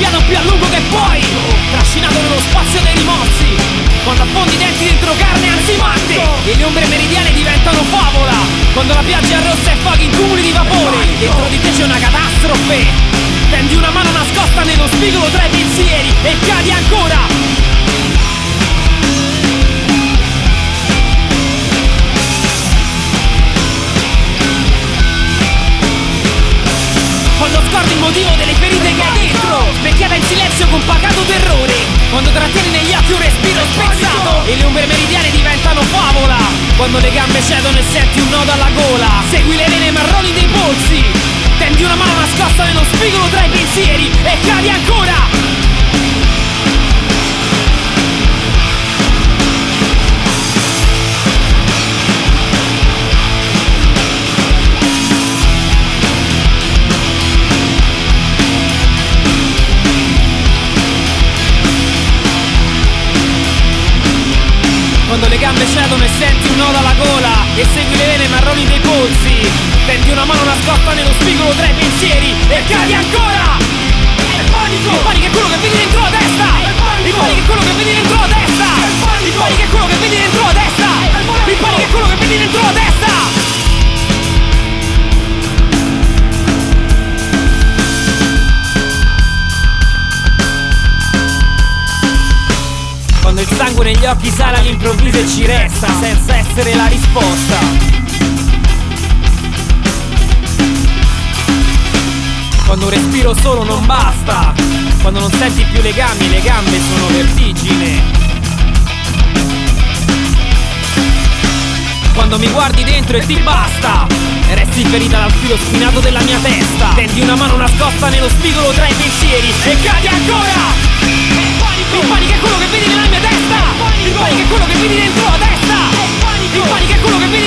fiato più a lungo che puoi, trascinato nello spazio dei rimorsi, quando affondi i denti dentro carne ansimante e le ombre meridiane diventano favola, quando la pioggia arrossa e fuochi in cumuli di vapore. Dentro di te c'è una catastrofe, tendi una mano nascosta nello spigolo tra i pensieri e cadi ancora. Quando scordi il motivo delle ferite che hai dentro, specchiata in silenzio con pacato terrore, quando trattieni negli occhi un respiro spezzato e le ombre meridiane diventano favola, quando le gambe cedono e senti un nodo alla gola, segui le vene marroni dei polsi, tendi una mano nascosta nello spigolo tra i pensieri e cadi ancora. Quando le gambe cedono e senti un nodo alla gola e segui le vene marroni dei polsi, tendi una mano nascosta nello spigolo tra i pensieri e cadi ancora! Il panico! Il panico è quello che vedi dentro la testa! Il panico è quello che vedi dentro la testa! Il panico è quello che vedi dentro la testa! Il panico è quello che vedi dentro la testa! Quando il sangue negli occhi sale all'improvviso e ci resta senza essere la risposta. Quando un respiro solo non basta, quando non senti più le gambe sono vertigine. Quando mi guardi dentro e ti basta e resti ferita dal filo spinato della mia testa, tendi una mano nascosta nello spigolo tra i pensieri e cadi ancora! Il panico è quello che vedi nella mia testa! Il panico è quello che vedi dentro la testa! Il panico è quello che vedi